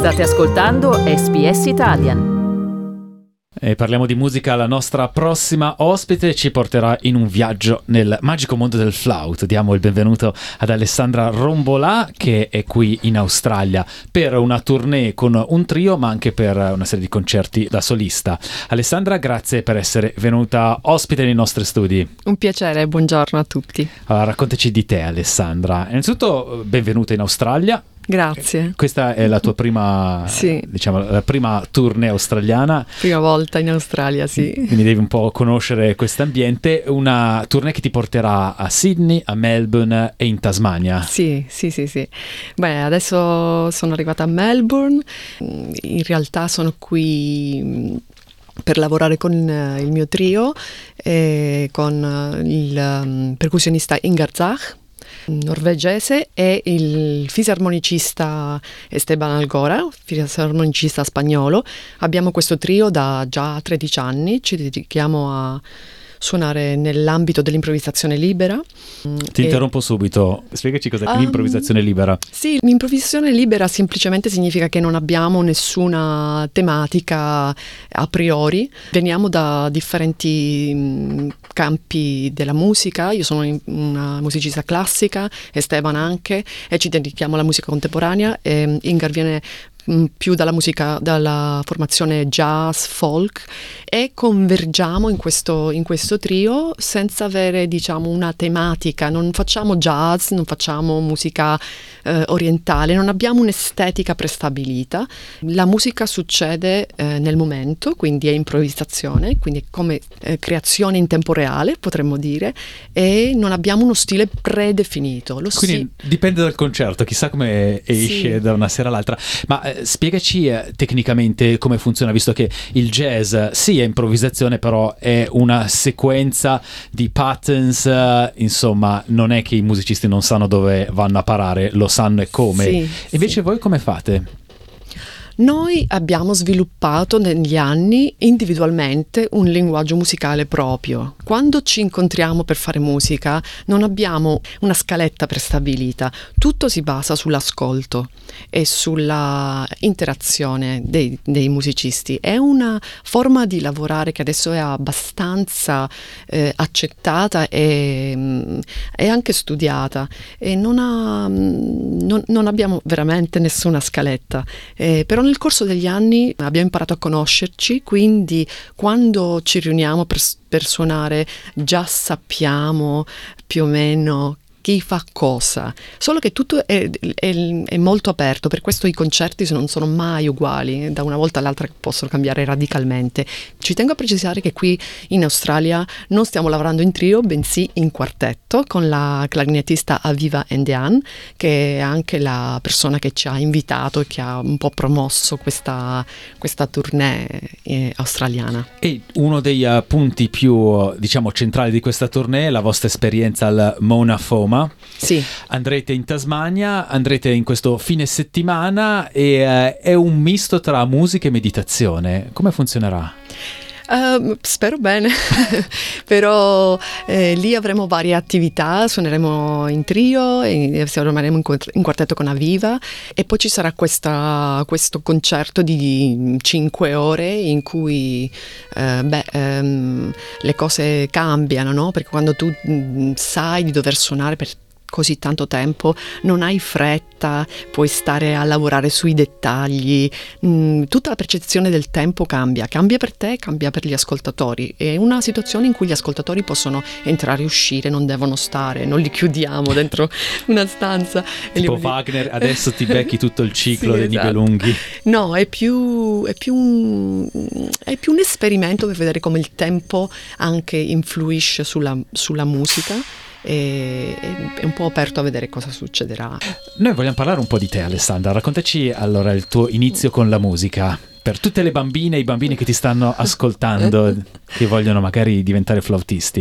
State ascoltando SBS Italian. E parliamo di musica. La nostra prossima ospite ci porterà in un viaggio nel magico mondo del flauto. Diamo il benvenuto ad Alessandra Rombolà, che è qui in Australia per una tournée con un trio, ma anche per una serie di concerti da solista. Alessandra, grazie per essere venuta ospite nei nostri studi. Un piacere, buongiorno a tutti. Allora, raccontaci di te, Alessandra. Innanzitutto, benvenuta in Australia. Grazie. Questa è la tua prima, diciamo, la prima tournée australiana. Prima volta in Australia, sì. Quindi devi un po' conoscere quest'ambiente. Una tournée che ti porterà a Sydney, a Melbourne e in Tasmania. Sì. Beh, adesso sono arrivata a Melbourne. In realtà sono qui per lavorare con il mio trio e con il percussionista Ingar Zach, norvegese, e il fisarmonicista Esteban Algora, fisarmonicista spagnolo. Abbiamo questo trio da già 13 anni, ci dedichiamo a suonare nell'ambito dell'improvvisazione libera. Ti interrompo subito, spiegaci cos'è l'improvvisazione libera. Sì, l'improvvisazione libera semplicemente significa che non abbiamo nessuna tematica a priori, veniamo da differenti campi della musica. Io sono una musicista classica, Esteban anche, e ci dedichiamo alla musica contemporanea, e Ingar viene più dalla formazione jazz, folk, e convergiamo in questo trio senza avere, diciamo, una tematica. Non facciamo jazz, non facciamo musica orientale, non abbiamo un'estetica prestabilita. La musica succede nel momento, quindi è improvvisazione, quindi è come creazione in tempo reale, potremmo dire, e non abbiamo uno stile predefinito. Quindi dipende dal concerto, chissà come esce da una sera all'altra. Ma spiegaci tecnicamente come funziona, visto che il jazz sì è improvvisazione, però è una sequenza di patterns, insomma non è che i musicisti non sanno dove vanno a parare, lo sanno e come. Invece voi come fate? Noi abbiamo sviluppato negli anni individualmente un linguaggio musicale proprio. Quando ci incontriamo per fare musica non abbiamo una scaletta prestabilita, tutto si basa sull'ascolto e sulla interazione dei musicisti. È una forma di lavorare che adesso è abbastanza accettata e anche studiata, e non abbiamo veramente nessuna scaletta, però nel corso degli anni abbiamo imparato a conoscerci, quindi quando ci riuniamo per suonare già sappiamo più o meno chi fa cosa, solo che tutto è molto aperto, per questo i concerti non sono mai uguali, da una volta all'altra possono cambiare radicalmente. Ci tengo a precisare che qui in Australia non stiamo lavorando in trio, bensì in quartetto, con la clarinettista Aviva Endian, che è anche la persona che ci ha invitato e che ha un po' promosso questa tournée australiana. E uno dei punti più, diciamo, centrali di questa tournée è la vostra esperienza al Mona Foma. Sì. Andrete in Tasmania, andrete in questo fine settimana, e è un misto tra musica e meditazione. Come funzionerà? Spero bene, però lì avremo varie attività, suoneremo in trio e suoneremo in quartetto con Aviva, e poi ci sarà questo concerto di 5 ore in cui le cose cambiano, no? Perché quando tu sai di dover suonare per così tanto tempo, non hai fretta, puoi stare a lavorare sui dettagli, tutta la percezione del tempo cambia per te, cambia per gli ascoltatori. È una situazione in cui gli ascoltatori possono entrare e uscire, non devono stare, non li chiudiamo dentro una stanza. Tipo Wagner, adesso ti becchi tutto il ciclo dei Nibelunghi. No, è più un esperimento per vedere come il tempo anche influisce sulla musica. E è un po' aperto a vedere cosa succederà. Noi vogliamo parlare un po' di te, Alessandra. Raccontaci allora il tuo inizio con la musica, per tutte le bambine e i bambini che ti stanno ascoltando, che vogliono magari diventare flautisti.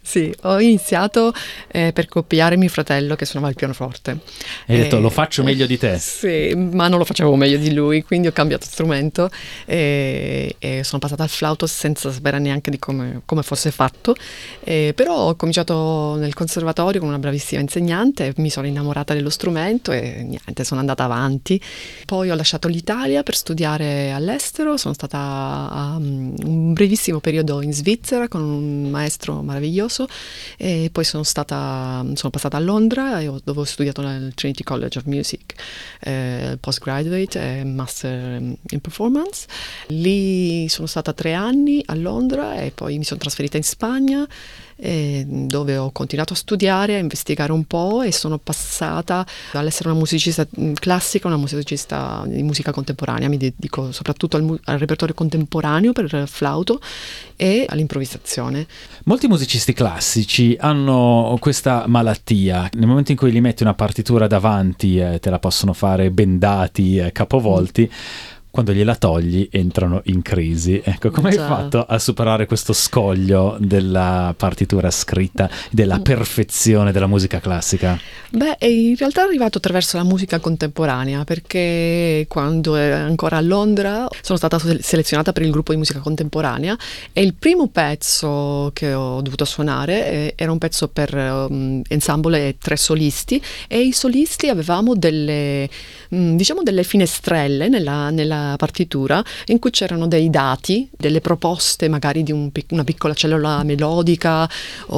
Sì, ho iniziato per copiare mio fratello che suonava il pianoforte. Hai detto lo faccio meglio di te. Sì, ma non lo facevo meglio di lui, quindi ho cambiato strumento e sono passata al flauto senza sapere neanche di come fosse fatto. Però ho cominciato nel conservatorio con una bravissima insegnante, mi sono innamorata dello strumento e niente, sono andata avanti. Poi ho lasciato l'Italia per studiare all'estero, sono stata a un brevissimo periodo in Svizzera con un maestro meraviglioso e poi sono passata a Londra dove ho studiato nel Trinity College of Music, postgraduate e master in performance. Lì sono stata 3 anni a Londra e poi mi sono trasferita in Spagna, dove ho continuato a studiare, a investigare un po' e sono passata dall'essere una musicista classica a una musicista di musica contemporanea. Mi dedico soprattutto al repertorio contemporaneo per flauto e all'improvvisazione. Molti musicisti classici hanno questa malattia: nel momento in cui gli metti una partitura davanti te la possono fare bendati, capovolti. Quando gliela togli entrano in crisi. Ecco, come hai fatto a superare questo scoglio della partitura scritta, della perfezione della musica classica? Beh, in realtà è arrivato attraverso la musica contemporanea, perché quando ero ancora a Londra sono stata selezionata per il gruppo di musica contemporanea e il primo pezzo che ho dovuto suonare era un pezzo per ensemble e 3 solisti, e i solisti avevamo delle finestrelle nella partitura in cui c'erano dei dati, delle proposte magari di una piccola cellula melodica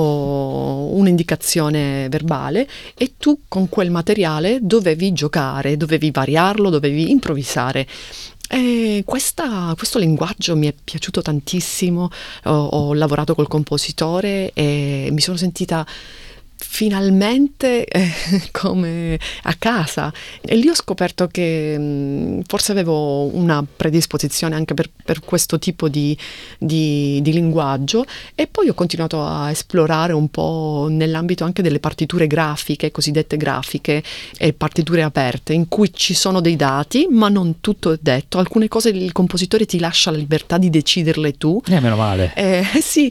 o un'indicazione verbale, e tu con quel materiale dovevi giocare, dovevi variarlo, dovevi improvvisare. E questo linguaggio mi è piaciuto tantissimo. Ho lavorato col compositore e mi sono sentita finalmente come a casa, e lì ho scoperto che forse avevo una predisposizione anche per questo tipo di linguaggio, e poi ho continuato a esplorare un po' nell'ambito anche delle partiture grafiche, cosiddette grafiche, e partiture aperte in cui ci sono dei dati ma non tutto è detto, alcune cose il compositore ti lascia la libertà di deciderle tu. Meno male. Sì,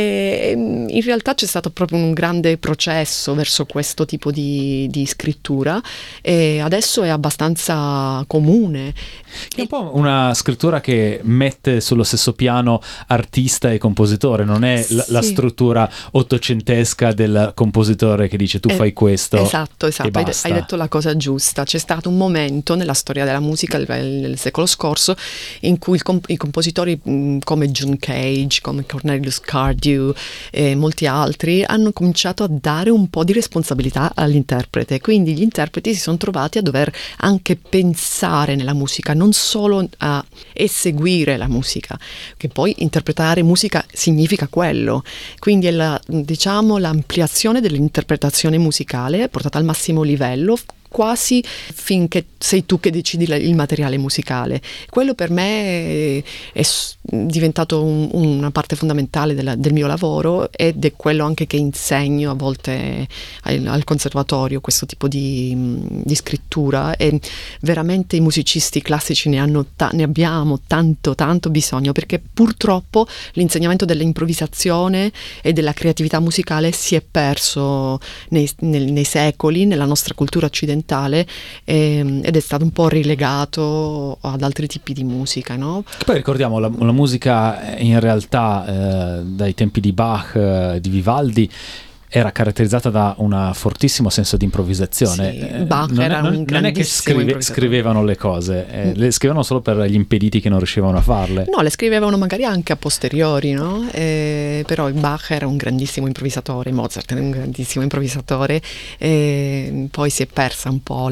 in realtà c'è stato proprio un grande processo verso questo tipo di scrittura, e adesso è abbastanza comune. È un po' una scrittura che mette sullo stesso piano artista e compositore, non è la struttura ottocentesca del compositore che dice tu fai questo. Esatto, e basta. Hai detto la cosa giusta. C'è stato un momento nella storia della musica nel secolo scorso in cui i compositori come John Cage, come Cornelius Cardew e molti altri hanno cominciato a dare un po' di responsabilità all'interprete, quindi gli interpreti si sono trovati a dover anche pensare nella musica, non solo a eseguire la musica, che poi interpretare musica significa quello, quindi è l'ampliazione dell'interpretazione musicale portata al massimo livello, quasi finché sei tu che decidi il materiale musicale. Quello per me è diventato una parte fondamentale del mio lavoro, ed è quello anche che insegno a volte al conservatorio, questo tipo di scrittura, e veramente i musicisti classici ne abbiamo tanto bisogno, perché purtroppo l'insegnamento dell'improvvisazione e della creatività musicale si è perso nei secoli nella nostra cultura occidentale, ed è stato un po' rilegato ad altri tipi di musica, no? Poi ricordiamo la musica in realtà dai tempi di Bach, di Vivaldi, era caratterizzata da un fortissimo senso di improvvisazione. Sì, Bach era un non è che scrivevano le cose, le scrivevano solo per gli impediti che non riuscivano a farle. No, le scrivevano magari anche a posteriori, no? Però Bach era un grandissimo improvvisatore, Mozart era un grandissimo improvvisatore, poi si è persa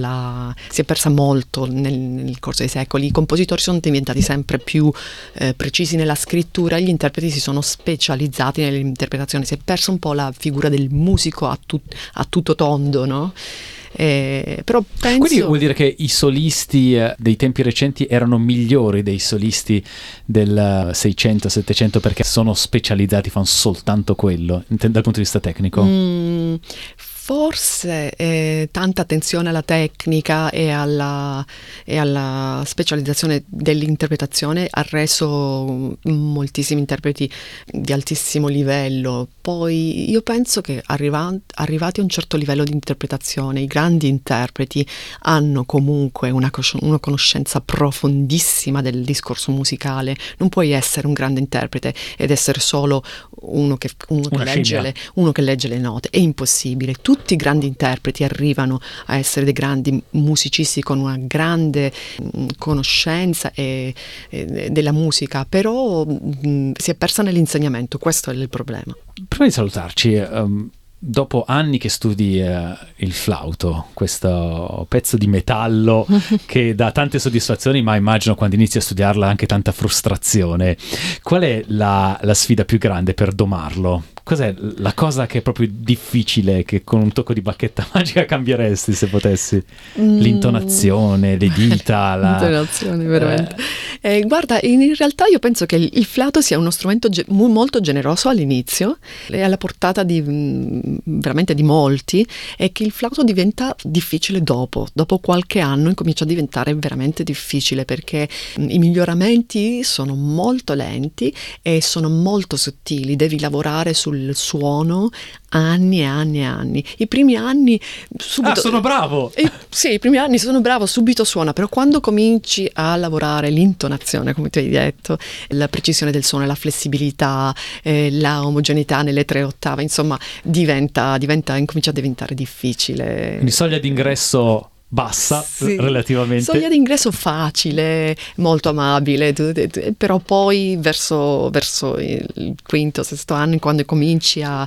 molto nel corso dei secoli. I compositori sono diventati sempre più precisi nella scrittura, gli interpreti si sono specializzati nell'interpretazione, si è persa un po' la figura del musico a tutto tondo, no? Però penso... Quindi vuol dire che i solisti dei tempi recenti erano migliori dei solisti del 600-700 perché sono specializzati, fanno soltanto quello, dal punto di vista tecnico? Forse tanta attenzione alla tecnica e alla specializzazione dell'interpretazione ha reso moltissimi interpreti di altissimo livello. Poi io penso che arrivati a un certo livello di interpretazione, i grandi interpreti hanno comunque una conoscenza profondissima del discorso musicale. Non puoi essere un grande interprete ed essere solo uno che legge le note, è impossibile. Tutti i grandi interpreti arrivano a essere dei grandi musicisti con una grande conoscenza della musica, però si è persa nell'insegnamento, questo è il problema. Prima di salutarci, dopo anni che studi il flauto, questo pezzo di metallo che dà tante soddisfazioni, ma immagino quando inizi a studiarla anche tanta frustrazione, qual è la sfida più grande per domarlo? Cos'è la cosa che è proprio difficile, che con un tocco di bacchetta magica cambieresti se potessi? L'intonazione, le dita, l'intonazione, veramente. Guarda, in realtà io penso che il flauto sia uno strumento molto generoso all'inizio, è alla portata veramente di molti, e che il flauto diventa difficile dopo qualche anno incomincia a diventare veramente difficile, perché i miglioramenti sono molto lenti e sono molto sottili, devi lavorare sul suono anni e anni e anni. I primi anni subito... sono bravo! Sì, i primi anni sono bravo, subito suona, però quando cominci a lavorare l'intonazione, come ti hai detto, la precisione del suono, la flessibilità, la omogeneità nelle 3 ottave, insomma, incomincia a diventare difficile. Quindi soglia d'ingresso bassa, sì, relativamente. Soglia d'ingresso facile, molto amabile, però poi verso il quinto, sesto anno, quando cominci a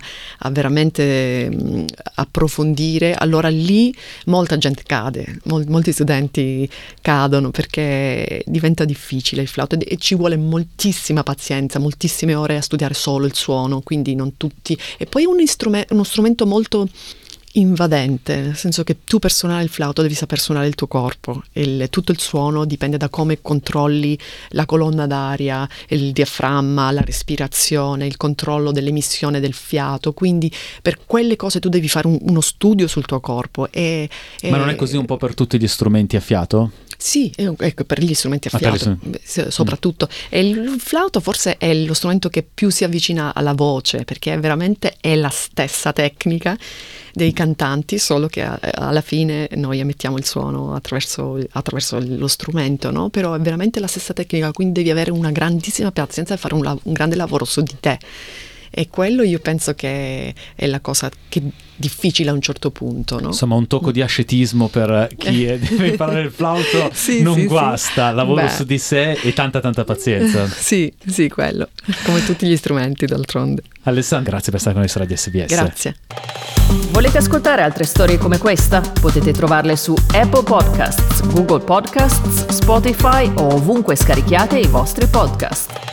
veramente approfondire, allora lì molta gente cade, molti studenti cadono perché diventa difficile il flauto e ci vuole moltissima pazienza, moltissime ore a studiare solo il suono, quindi non tutti. E poi uno strumento molto invadente, nel senso che tu per suonare il flauto devi saper suonare il tuo corpo, tutto il suono dipende da come controlli la colonna d'aria, il diaframma, la respirazione, il controllo dell'emissione del fiato, quindi per quelle cose tu devi fare uno studio sul tuo corpo. Ma non è così un po' per tutti gli strumenti a fiato? Sì, ecco, per gli strumenti a fiato soprattutto. E il flauto forse è lo strumento che più si avvicina alla voce, perché veramente è la stessa tecnica dei cantanti, solo che alla fine noi emettiamo il suono attraverso lo strumento, no? Però è veramente la stessa tecnica, quindi devi avere una grandissima pazienza e fare un grande lavoro su di te. E quello io penso che è la cosa che è difficile a un certo punto, no? Insomma, un tocco di ascetismo per chi deve imparare il flauto non guasta, lavoro su di sé e tanta pazienza. Sì, quello, come tutti gli strumenti d'altronde. Alessandra, grazie per stare con noi su Radio SBS. Grazie. Volete ascoltare altre storie come questa? Potete trovarle su Apple Podcasts, Google Podcasts, Spotify o ovunque scarichiate i vostri podcast.